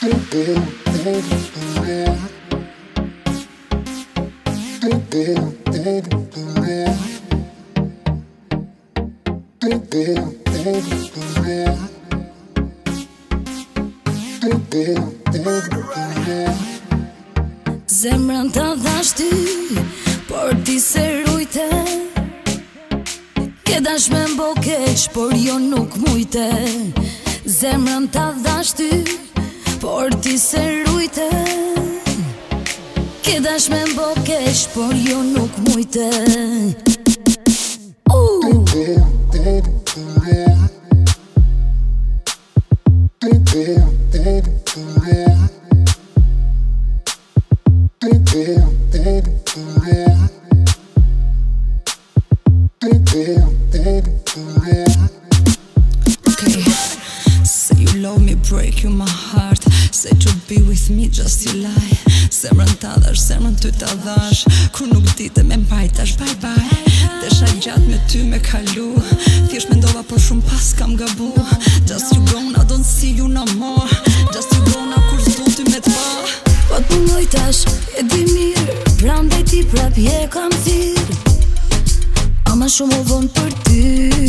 Zemrën ta dhash ty, por ti se rujte. Ke dash me m'bo keq, por jo nuk mujte. Zemrën ta dhash ty, por ti se rujte. Ke dash me m'bo keq, por jo nuk mujte. Okay, say you love me, break you my heart. Say to be with me, just you lie. Semrën ta dhash, semrën ty ta dhash. Kur nuk dite me mbajtash, bye bye. Desha gjatë me ty me kalu. Thjesht mendova por shumë pas kam gabu. Just you gone, I don't see you no more. Just you gone, kur s'du ty me t'pa. Po t'punoj tash, e di mirë. Prandaj ti prap je kam thirë. Ama shumë u vonë për ty.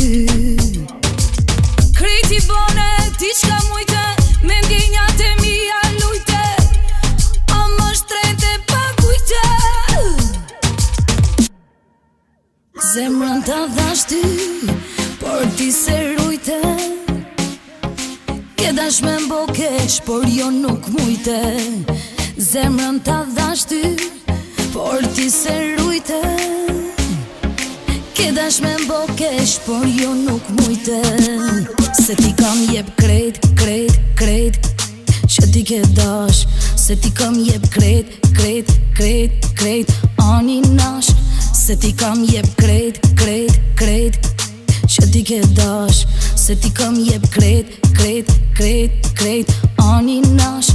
Krejti bone, ti qka mujte. Me ndjenjat e mija lujte. Ama shtrejte pa kujte. Zemrën ta dhash ty, por ti se rujte. Ke dash me m'bo keq, por jo nuk mujte. Zemrën ta dhash ty, por ti se rujte. Ke dash me m'bo keq, por jo nuk mujte. Se ti kam jep krejt, krejt, krejt, që ti ke dash. Se ti kam jep krejt, krejt, krejt, krejt, ani nash. Se ti kam jep krejt, krejt, krejt, që ti ke dash. Se ti kam jep krejt, krejt, krejt, krejt, ani nash.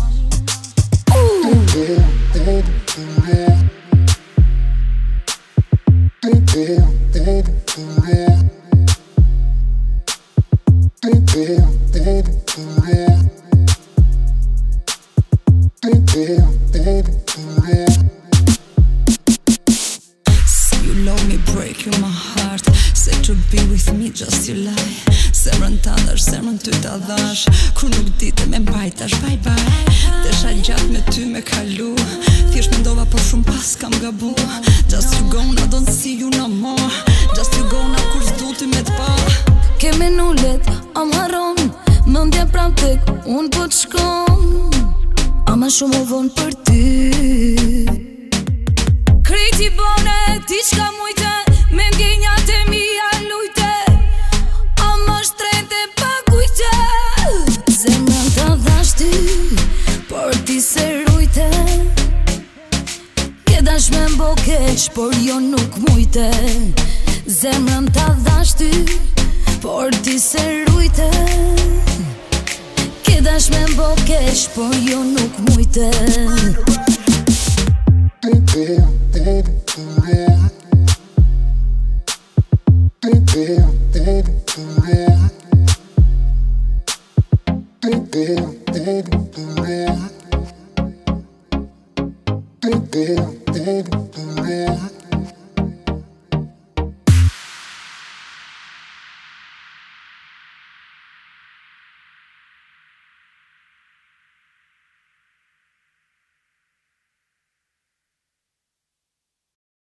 Say you love me, break you my heart. Say to be with me, just you lie. Semrën ta dhash, semrën ty ta dhash. Kur nuk dite me mbajtash, bye bye. Desha gjatë me ty me kalu. Thjesht mendova por shumë pas kam gabu. Just you gone, I don't see you no more. Just you gone, kur s'du ty me t'pa. Ke menulet, am harron. Mëndja pram tek, unë po t'shkon. Ama shumë u vonë për ty. Krejti bone, ti qka mujte. Me ndjenjat e mija lujte. Ama shtrejte pa kujte. Zemrën ta dhash ty, por ti se rujte. Ke dash me m'bo keq, por jo nuk mujte. Zemrën ta dhash ty, por ti se rujte. Ke dash me m'bo keq, por jo nuk mujte.